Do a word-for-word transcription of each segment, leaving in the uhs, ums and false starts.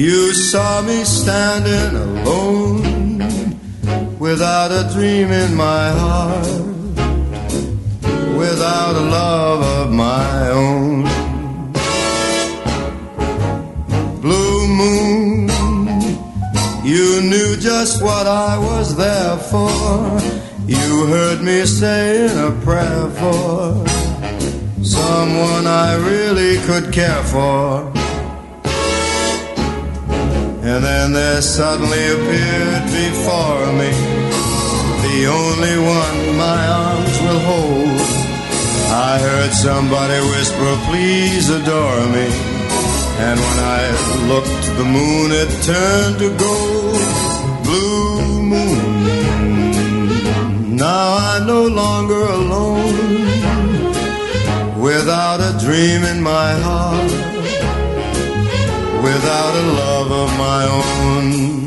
You saw me standing alone, without a dream in my heart, without a love of my own. Blue moon, you knew just what I was there for. You heard me saying a prayer for someone I really could care for. And then there suddenly appeared before me the only one my arms will hold. I heard somebody whisper, please adore me. And when I looked, the moon had turned to gold. Blue moon, now I'm no longer alone, without a dream in my heart, without a love of my own.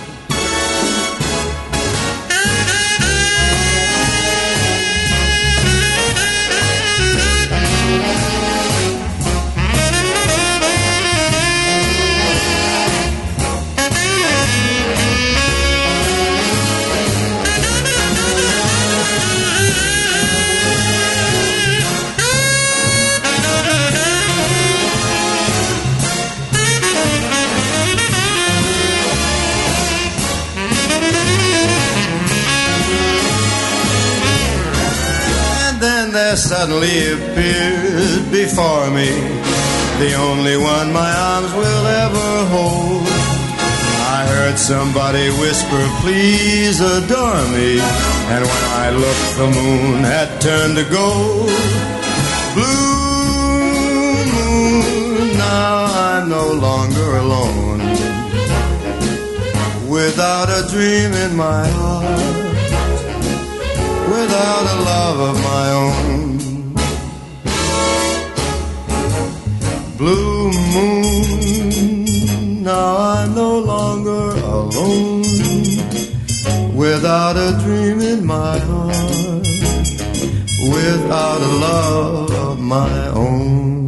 There suddenly appeared before me the only one my arms will ever hold. I heard somebody whisper, please adore me. And when I looked, the moon had turned to gold. Blue moon, now I'm no longer alone, without a dream in my heart, without a love of my own. Blue moon, now I'm no longer alone, without a dream in my heart, without a love of my own.